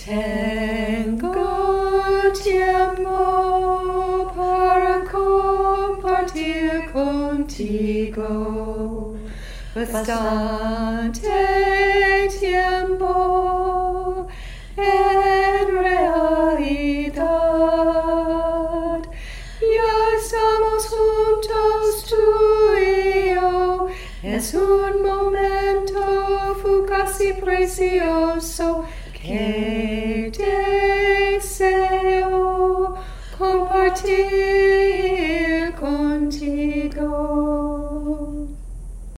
Tengo tiempo para compartir contigo, bastante tiempo en realidad. Ya estamos juntos tú y yo, es un momento fugaz y precioso que